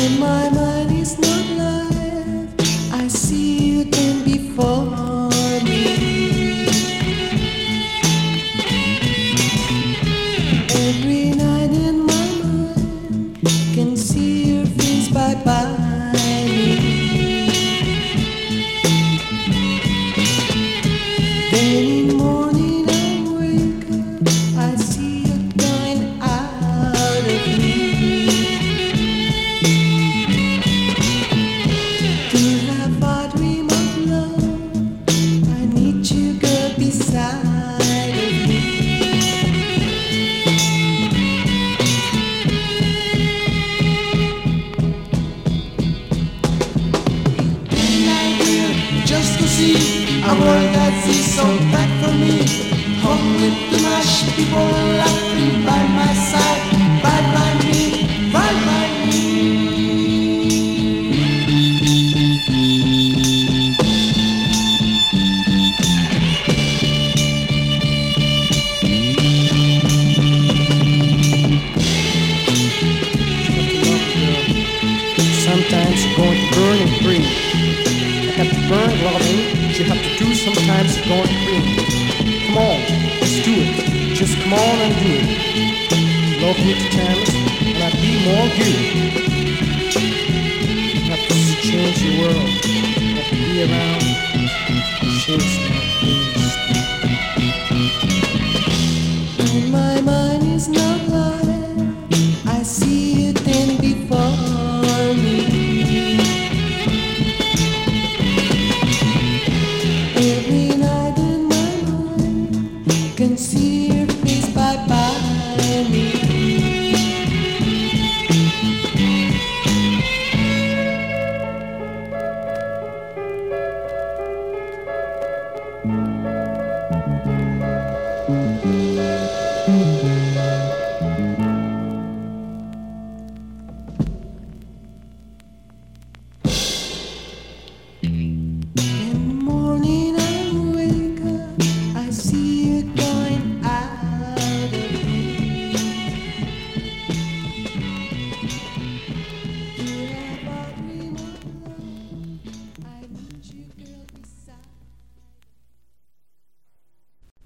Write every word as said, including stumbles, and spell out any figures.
my mind is not live, I see you then before me. Every night in my mind, can see your face by by me. Then in morning I wake up, I see you going out of me. To have a dream of love, I need you, girl, beside of me. Just to see a world that is so bad for me. Home with the mash, people laughing by my side. Bye bye me, bye bye me. Sometimes you're going to burn and free. Have to burn loving, but you have to do sometimes to go and free. Come on, let's do it. Just come on and do it. Love you to times, and I'd be more good. You have to change your world. You have to be around, change stuff.